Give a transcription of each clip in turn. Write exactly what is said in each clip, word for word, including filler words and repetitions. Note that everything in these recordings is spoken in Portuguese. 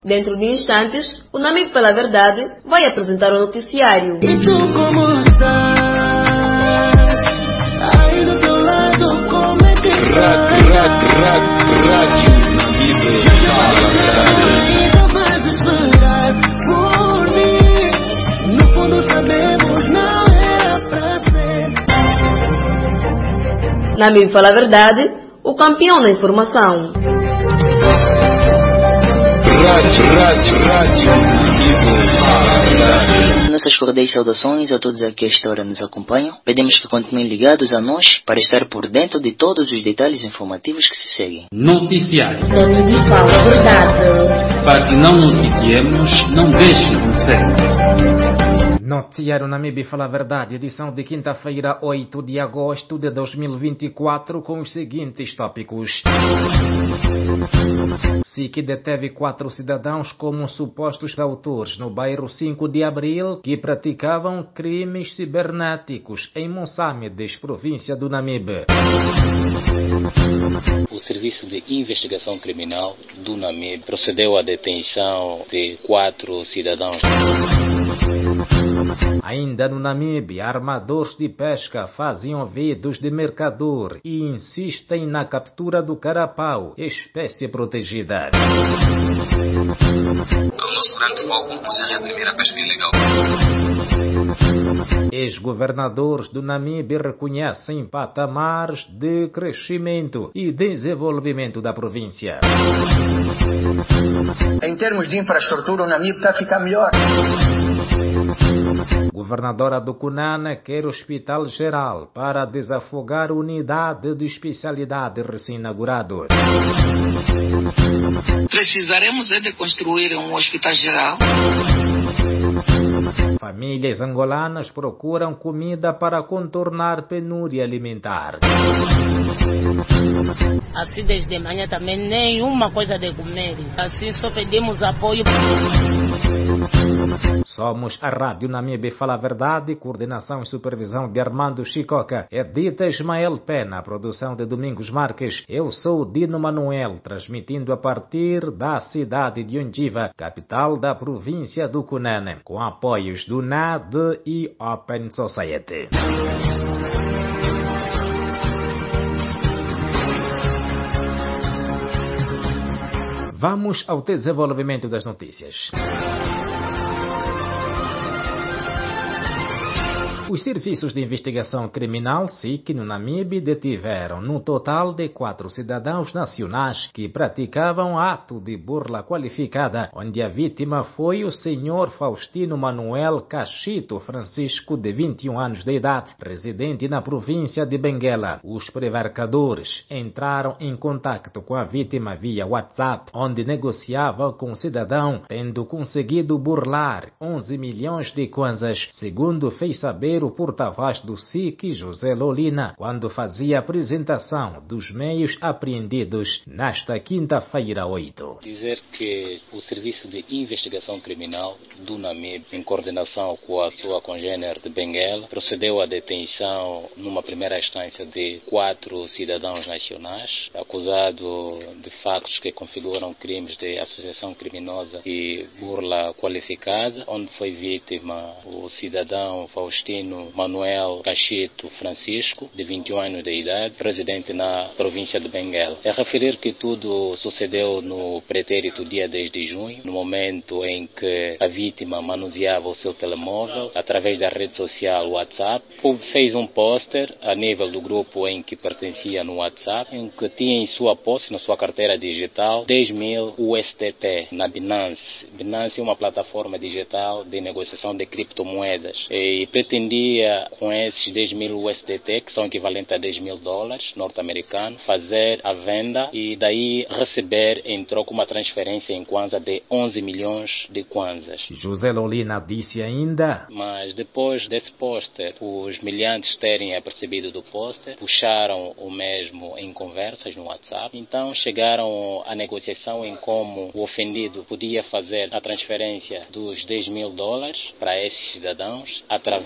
Dentro de instantes, o Namib pela Verdade vai apresentar o noticiário. E tu como estás? Aí do teu lado, como é que estás? Rádio Namib Fala Verdade. Ainda vais esperar por mim. No fundo sabemos, não era pra ser. Namib Fala Verdade, o campeão da informação. Rádio, rádio, rádio Namib Fala Verdade. Nossas cordiais saudações a todos aqui a esta hora nos acompanham. Pedimos que continuem ligados a nós para estar por dentro de todos os detalhes informativos que se seguem. Noticiário. Namib Fala Verdade. Para que não noticiemos, não deixe de acontecer. Noticiário Namib Fala Verdade, edição de quinta-feira, oito de agosto de dois mil e vinte e quatro, com os seguintes tópicos. S I C deteve quatro cidadãos como supostos autores no bairro cinco de Abril que praticavam crimes cibernéticos em Moçambique, província do Namibe. O Serviço de Investigação Criminal do Namibe procedeu à detenção de quatro cidadãos. Ainda no Namibe, armadores de pesca fazem ouvidos de mercador e insistem na captura do carapau, espécie protegida. O nosso grande foco é reprimir a pesca ilegal. Ex-governadores do Namibe reconhecem patamares de crescimento e desenvolvimento da província. Em termos de infraestrutura, o Namibe está a ficar melhor. Governadora do Cunana quer hospital geral para desafogar unidade de especialidade recém-inaugurado. Precisaremos é de construir um hospital geral. Famílias angolanas procuram comida para contornar penúria alimentar. Assim desde manhã também nenhuma coisa de comer. Assim só pedimos apoio. Somos a Rádio Namib Fala Verdade, coordenação e supervisão de Armando Chicoca. Edita Ismael Pena, produção de Domingos Marques. Eu sou Dino Manuel, transmitindo a partir da cidade de Ondiva, capital da província do Cunene, com apoios do N A D e Open Society. Vamos ao desenvolvimento das notícias. Os serviços de investigação criminal S I C no Namibe detiveram no total de quatro cidadãos nacionais que praticavam ato de burla qualificada, onde a vítima foi o senhor Faustino Manuel Cachito Francisco, de vinte e um anos de idade, residente na província de Benguela. Os prevaricadores entraram em contato com a vítima via WhatsApp, onde negociavam com o cidadão, tendo conseguido burlar onze milhões de kwanzas, segundo fez saber o porta-voz do S I C, José Lolina, quando fazia a apresentação dos meios apreendidos nesta quinta-feira, oito. Dizer que o Serviço de Investigação Criminal do Namibe, em coordenação com a sua congênere de Benguela, procedeu à detenção, numa primeira instância, de quatro cidadãos nacionais, acusados de factos que configuram crimes de associação criminosa e burla qualificada, onde foi vítima o cidadão Faustino Manuel Cachito Francisco, de vinte e um anos de idade, residente na província de Benguela. É referir que tudo sucedeu no pretérito dia dez de junho, no momento em que a vítima manuseava o seu telemóvel através da rede social WhatsApp. Fez um póster a nível do grupo em que pertencia no WhatsApp, em que tinha em sua posse, na sua carteira digital, dez mil U S D T na Binance. Binance é uma plataforma digital de negociação de criptomoedas e pretendia com esses dez mil U S D T, que são equivalentes a dez mil dólares norte-americanos, fazer a venda e daí receber em troca uma transferência em kwanza de onze milhões de kwanzas. José Lolina disse ainda: mas depois desse póster, os miliantes terem apercebido do póster, puxaram o mesmo em conversas no WhatsApp, então chegaram à negociação em como o ofendido podia fazer a transferência dos dez mil dólares para esses cidadãos através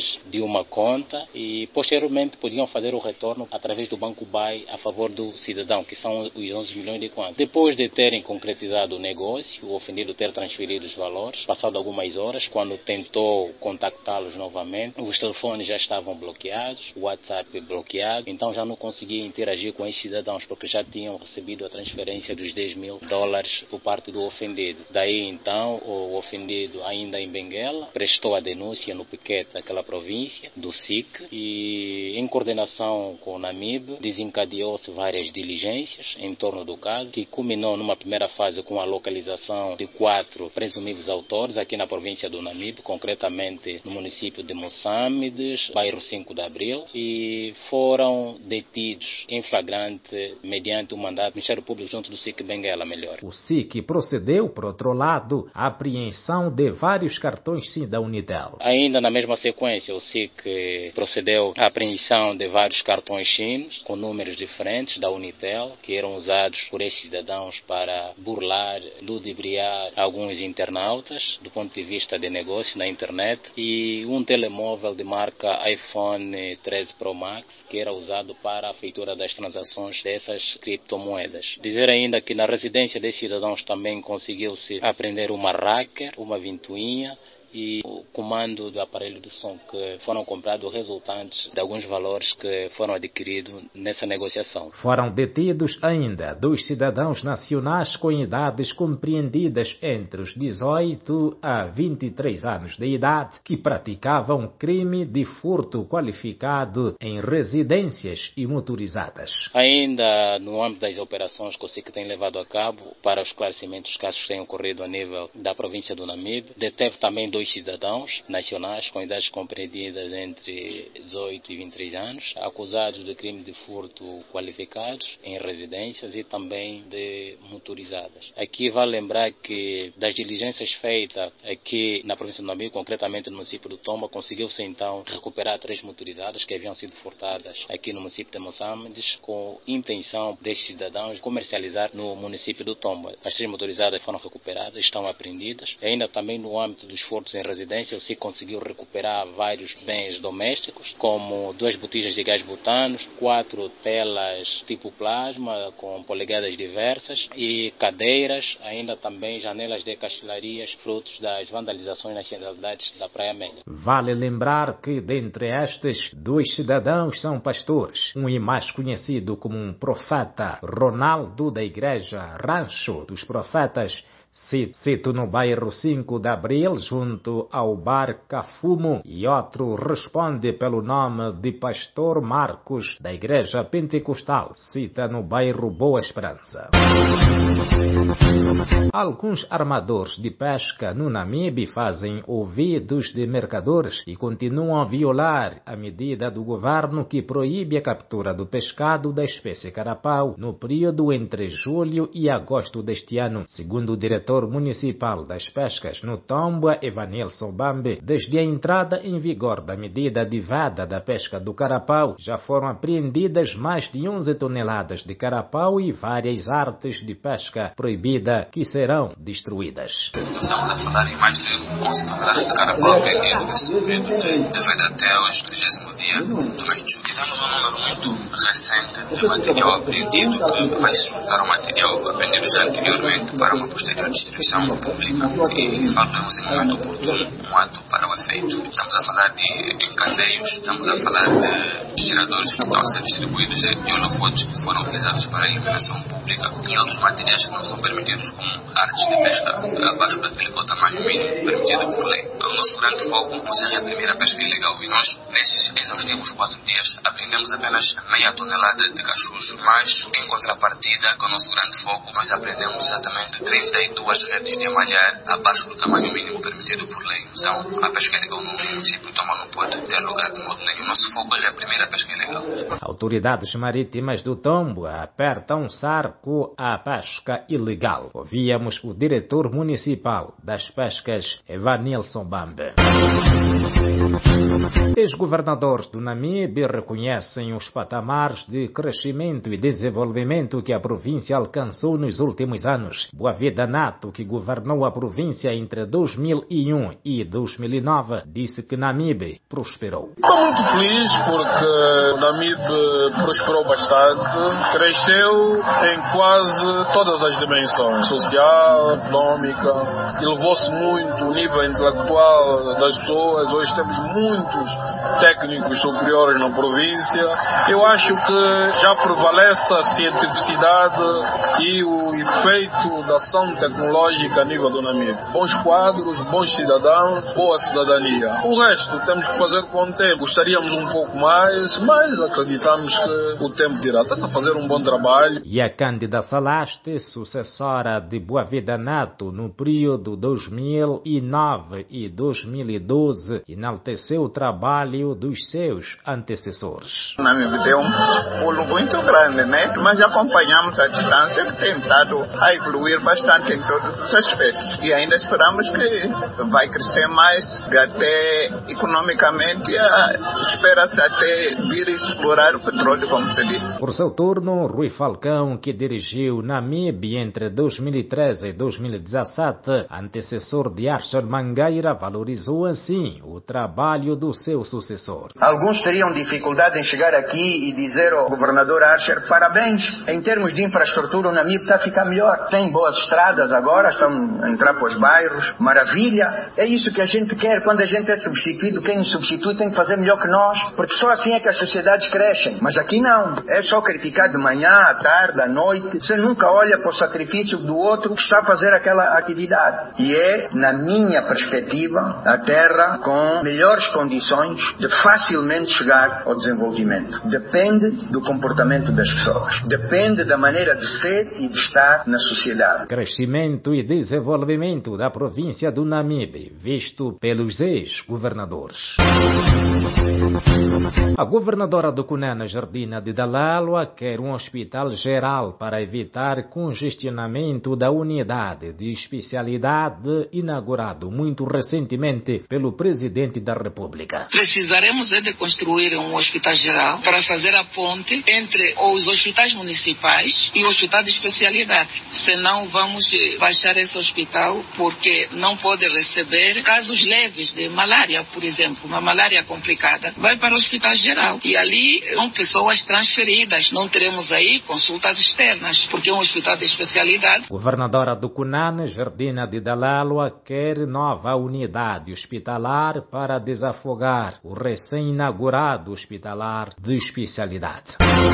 através de uma conta e posteriormente podiam fazer o retorno através do Banco B A I a favor do cidadão, que são os onze milhões de kwanza. Depois de terem concretizado o negócio, o ofendido ter transferido os valores, passado algumas horas, quando tentou contactá-los novamente, os telefones já estavam bloqueados, o WhatsApp bloqueado, então já não conseguia interagir com esses cidadãos porque já tinham recebido a transferência dos dez mil dólares por parte do ofendido. Daí então o ofendido, ainda em Benguela, prestou a denúncia no piquete daquela província, do S I C, e em coordenação com o NAMIB desencadeou-se várias diligências em torno do caso, que culminou numa primeira fase com a localização de quatro presumíveis autores aqui na província do NAMIB, concretamente no município de Moçambiques, bairro cinco de Abril, e foram detidos em flagrante mediante o mandato do Ministério Público junto do S I C Benguela, melhor. O S I C procedeu, por outro lado, à apreensão de vários cartões SIM da Unitel. Ainda na mesma sequência, o S I C procedeu à apreensão de vários cartões SIM com números diferentes da Unitel, que eram usados por esses cidadãos para burlar, ludibriar alguns internautas do ponto de vista de negócio na internet, e um telemóvel de marca iPhone treze Pro Max, que era usado para a feitura das transações dessas criptomoedas. Dizer ainda que na residência desses cidadãos também conseguiu-se apreender uma Racker, uma ventoinha e o comando do aparelho de som, que foram comprados resultantes de alguns valores que foram adquiridos nessa negociação. Foram detidos ainda dois cidadãos nacionais com idades compreendidas entre os dezoito a vinte e três anos de idade, que praticavam crime de furto qualificado em residências e motorizadas. Ainda no âmbito das operações que o S I C tem levado a cabo para o esclarecimento dos casos que têm ocorrido a nível da província do Namibe, deteve também dois cidadãos nacionais com idades compreendidas entre dezoito e vinte e três anos, acusados de crime de furto qualificados em residências e também de motorizadas. Aqui vale lembrar que das diligências feitas aqui na província do Namibe, concretamente no município do Tomba, conseguiu-se então recuperar três motorizadas que haviam sido furtadas aqui no município de Moçambiques, com intenção destes cidadãos comercializar no município do Tomba. As três motorizadas foram recuperadas, estão apreendidas. E ainda também no âmbito dos furtos em residência, se conseguiu recuperar vários bens domésticos, como duas botijas de gás butano, quatro telas tipo plasma com polegadas diversas e cadeiras, ainda também janelas de castelarias, frutos das vandalizações nas centralidades da Praia Média. Vale lembrar que, dentre estes, dois cidadãos são pastores. Um é mais conhecido como um profeta, Ronaldo, da igreja Rancho dos Profetas, Sito no bairro cinco de Abril, junto ao bar Cafumo, e outro responde pelo nome de Pastor Marcos, da Igreja Pentecostal, cita no bairro Boa Esperança. Alguns armadores de pesca no Namibe fazem ouvidos de mercadores e continuam a violar a medida do governo que proíbe a captura do pescado da espécie carapau no período entre julho e agosto deste ano. Segundo o diretor municipal das pescas no Tomba, Evanilson Bambe, desde a entrada em vigor da medida de veda da pesca do carapau, já foram apreendidas mais de onze toneladas de carapau e várias artes de pesca proibida que serão destruídas. Estamos a falar em mais de onze toneladas de carapau apreendido nesse período de veda até hoje, trigésimo dia do mês de julho. Fizemos um número muito recente de material apreendido, que vai se juntar ao material apreendido já anteriormente para uma posterior distribuição pública, e faremos em momento oportuno um ato para o efeito. Estamos a falar de encandeios, estamos a falar de geradores que estão a ser distribuídos e holofotes que foram utilizados para a iluminação pública e outros materiais que não são permitidos, como artes de pesca abaixo daquele tamanho mínimo permitido por lei. O nosso grande foco é a primeira pesca ilegal, e nós, nesses exaustivos quatro dias, apreendemos apenas meia tonelada de cachucho, mas em contrapartida, com o nosso grande foco, nós apreendemos exatamente trinta e duas redes de amalhar abaixo do tamanho mínimo permitido por lei. Então, a pesca ilegal no município Tomba não pode ter lugar de modo nenhum. Nosso foco é a primeira pesca ilegal. Autoridades marítimas do Tomba apertam cerco à pesca ilegal. Ouvíamos o diretor municipal das pescas, Evanilson Bambe. Ex-governadores do Namibe reconhecem os patamares de crescimento e desenvolvimento que a província alcançou nos últimos anos. Boavida Nato, que governou a província entre dois mil e um e dois mil e nove, disse que Namibe prosperou. Estou muito feliz porque o Namibe prosperou bastante, cresceu em quase todas as dimensões, social, econômica, elevou-se muito o nível intelectual das pessoas. Hoje temos muitos técnicos superiores na província. Eu acho que já prevalece a cientificidade e o efeito da ação tecnológica a nível do Namibe. Bons quadros, bons cidadãos, boa cidadania. O resto temos que fazer com o tempo. Gostaríamos um pouco mais, mas acreditamos que o tempo dirá. Está a fazer um bom trabalho. E a Cândida Salaste, sucessora de Boavida Nato no período dois mil e nove e dois mil e doze, enalteceu o trabalho dos seus antecessores. O Namibe deu um pulo muito grande, né? Mas acompanhamos a distância que tem estado a evoluir bastante em todos os aspectos. E ainda esperamos que vai crescer mais, até economicamente, espera-se até vir explorar o petróleo, como se disse. Por seu turno, Rui Falcão, que dirigiu Namibe entre dois mil e treze e dois mil e dezessete, antecessor de Archer Mangueira, valorizou assim o trabalho do seu sucessor. Alguns teriam dificuldade em chegar aqui e dizer ao governador Archer, parabéns, em termos de infraestrutura o Namibe está a ficar melhor. Tem boas estradas agora, estão a entrar para os bairros, maravilha. É isso que a gente quer. Quando a gente é substituído, quem nos substitui tem que fazer melhor que nós, porque só assim é que as sociedades crescem. Mas aqui não. É só criticar de manhã, à tarde, à noite. Você nunca olha para o sacrifício do outro que está a fazer aquela atividade. E é, na minha perspectiva, a terra com melhores condições de facilmente chegar ao desenvolvimento. Depende do comportamento das pessoas. Depende da maneira de ser e de estar na sociedade. Crescimento e desenvolvimento da província do Namibe, visto pelos ex-governadores. A governadora do Cunene, Jardina de Dalalwa, quer um hospital geral para evitar congestionamento da unidade de especialidade inaugurado muito recentemente pelo presidente da República. Precisaremos é de construir um hospital geral para fazer a ponte entre os hospitais municipais e o hospital de especialidade. Senão vamos baixar esse hospital porque não pode receber casos leves de malária, por exemplo, uma malária complicada. Vai para o hospital geral e ali são pessoas transferidas. Não teremos aí consultas externas porque é um hospital de especialidade. Governadora do Cunene, Jardina de Dalalwa, quer nova unidade hospitalar para desafogar o recém-inaugurado hospitalar de especialidade.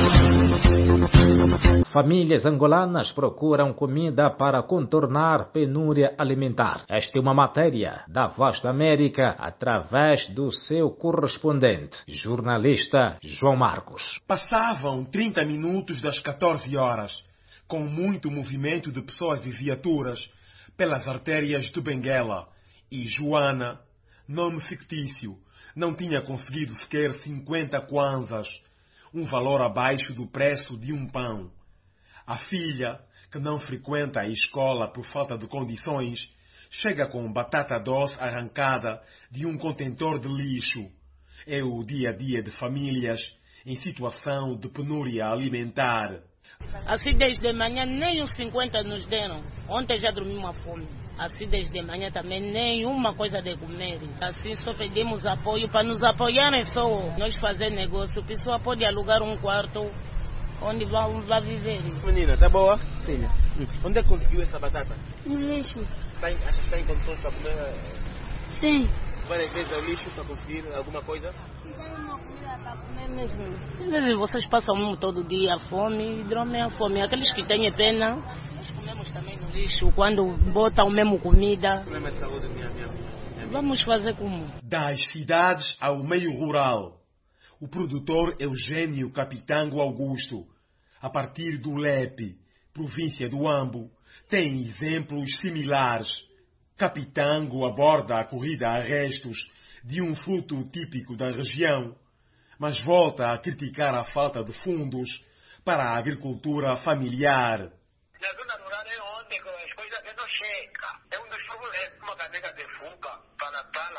Famílias angolanas procuram comida para contornar penúria alimentar. Esta é uma matéria da Voz da América através do seu correspondente, jornalista João Marcos. Passavam trinta minutos das quatorze horas, com muito movimento de pessoas e viaturas pelas artérias de Benguela, e Joana, nome fictício, não tinha conseguido sequer cinquenta kwanzas, um valor abaixo do preço de um pão. A filha, que não frequenta a escola por falta de condições, chega com batata doce arrancada de um contentor de lixo. É o dia a dia de famílias em situação de penúria alimentar. Assim desde manhã nem uns cinquenta nos deram. Ontem já dormi uma fome. Assim desde manhã também nenhuma coisa de comer. Assim só pedimos apoio para nos apoiarem só. Nós fazer negócio. A pessoa pode alugar um quarto onde vai, vai viver. Menina, tá boa? Filha. Hum. Onde é que conseguiu essa batata? No lixo. Tá em, acha que está em condições para comer? Sim. Várias vezes ao lixo para conseguir alguma coisa? Não tem uma comida para comer mesmo. Às vezes vocês passam todo dia a fome e dormem a fome. Aqueles que têm pena, nós comemos também no lixo. Quando botam mesmo comida, não é mais saúde, minha, minha, minha. Vamos fazer como? Das cidades ao meio rural. O produtor Eugênio Capitango Augusto, a partir do Lepe, província do Ambo, tem exemplos similares. Capitango aborda a corrida a restos de um fruto típico da região, mas volta a criticar a falta de fundos para a agricultura familiar. Na zona rural é onde as coisas não chegam. É um dos problemas, uma cadeia de fuga para a tala.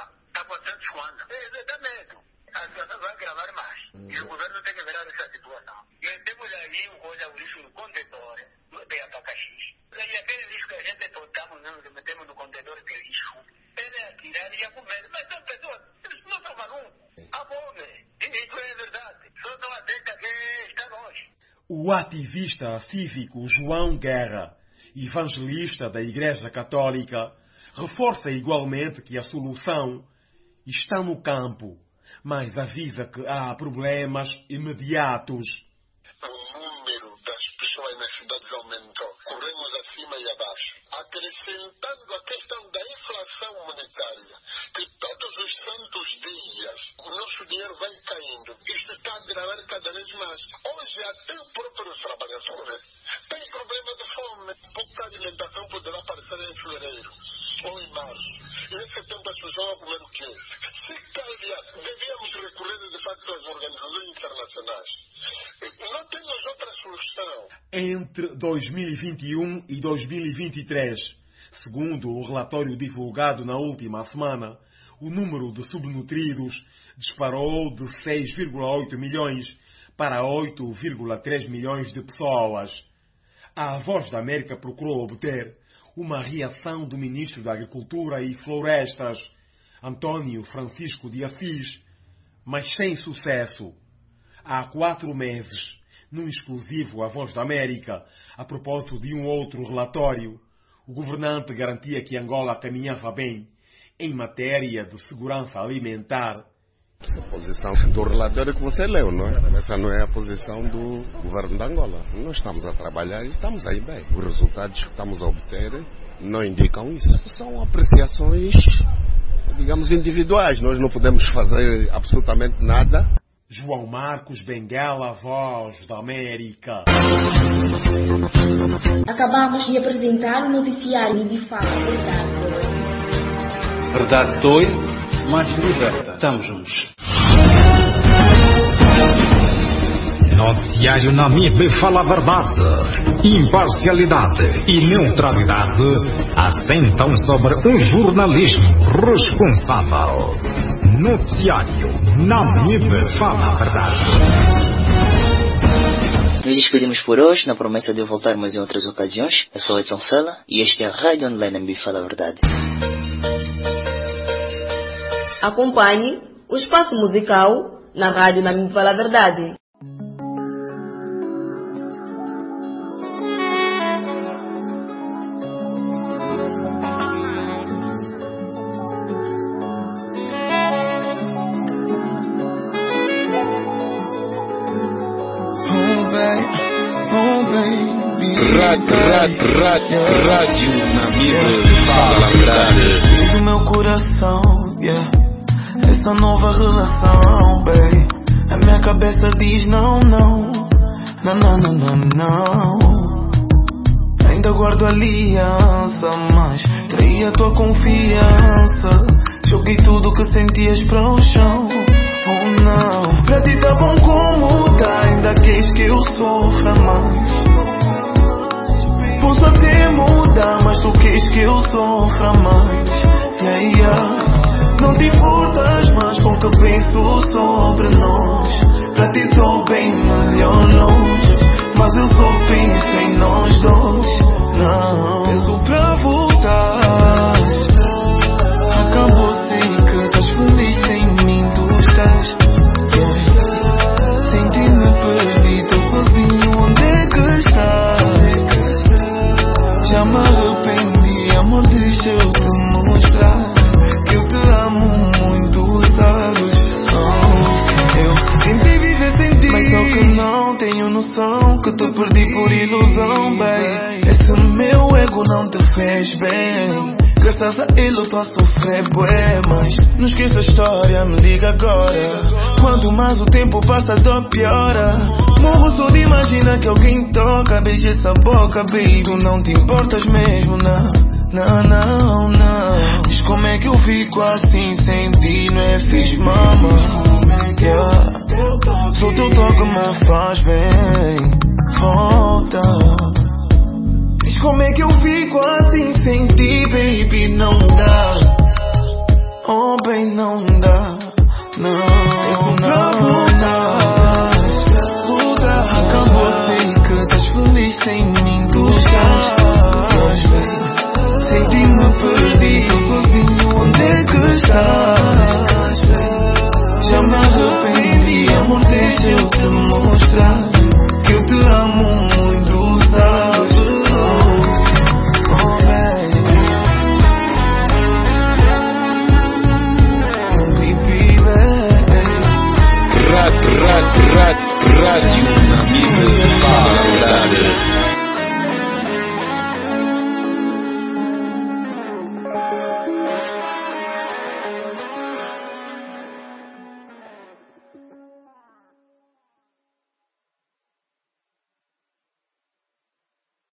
com tantos quantos. Dá medo. A situação vai gravar mais. Hum. E o governo tem que virar essa situação. E temos ali uma coisa, o lixo no contentor, tem abacaxi. E aquele lixo que a gente botamos, metemos no contentor de lixo, ele é tirar e ia comer. Mas são pessoas, eles não são malucos. A fome. E isso é verdade. Só não aceita que está longe. O ativista cívico João Guerra, evangelista da Igreja Católica, reforça igualmente que a solução está no campo, mas avisa que há problemas imediatos. O número das pessoas nas cidades aumentou. Corremos acima e abaixo. Acrescentando a questão da inflação monetária, que todos os santos dias o nosso dinheiro vai caindo. Isto está a agravar cada vez mais. Hoje até o próprio trabalhador tem problema de fome. Pouca alimentação poderá aparecer em fevereiro ou em março. E nesse tempo as pessoas vão comer o quê? Se calhar devíamos recorrer de facto às organizações internacionais. Não temos outra solução. Entre dois mil e vinte e um e dois mil e vinte e três, segundo o relatório divulgado na última semana, o número de subnutridos disparou de seis vírgula oito milhões para oito vírgula três milhões de pessoas. A Voz da América procurou obter uma reação do ministro da Agricultura e Florestas, Antônio Francisco de Assis, mas sem sucesso. Há quatro meses, num exclusivo à Voz da América, a propósito de um outro relatório, o governante garantia que Angola caminhava bem em matéria de segurança alimentar. A posição do relatório que você leu, não é? Essa não é a posição do governo de Angola. Nós estamos a trabalhar e estamos aí bem. Os resultados que estamos a obter não indicam isso. São apreciações, digamos, individuais. Nós não podemos fazer absolutamente nada. João Marcos Benguela, Voz da América. Acabamos de apresentar o noticiário de Fala Verdade. Verdade dói, mas liberta. Estamos juntos. Noticiário Namibe Fala Verdade. Imparcialidade e neutralidade assentam sobre um jornalismo responsável. Noticiário Namibe Fala Verdade. Nos despedimos por hoje, na promessa de voltarmos em outras ocasiões. Eu sou Edson Fela e este é a Rádio Online Namibe Fala Verdade. Acompanhe o espaço musical na Rádio Namibe Fala Verdade. Rádio Namibe Fala Verdade. Diz o meu coração, yeah. Essa nova relação, baby. A minha cabeça diz não, não. Não, não, não, não, não. Ainda guardo aliança, mas traí a tua confiança. Joguei tudo que sentias para o chão. Oh não, pra ti tá bom como tá. Ainda queres que eu sofra mais. Posso até mudar, mas tu queres que eu sofra mais. Yeah, yeah. Não te importas mais com o que penso sobre nós. Pra ti tô bem melhor longe, mas eu só penso em nós dois. Não, penso pra voltar. Acabou, sei que estás feliz sem mim, tu estás. Yeah. Sem ti me perdi, tô sozinho, onde é que estás? Já me arrependi, amor, deixa eu te mostrar que eu te amo muito, sabes? Oh, eu tentei viver sem ti, mas só que não tenho noção que te perdi por ilusão, bem. Esse meu ego não te fez bem. Graças a ele eu tô a sofrer, bué. Mas não esqueça a história, me liga agora. Quanto mais o tempo passa, a dor piora. Morro só de imaginar que alguém toca. Beija essa boca, baby. Tu não te importas mesmo, não. Não, não, não. Diz como é que eu fico assim sem ti. Não é fixe, mama, yeah. Só teu toque me faz bem. Volta. Diz como é que eu fico assim sem ti, baby. Não.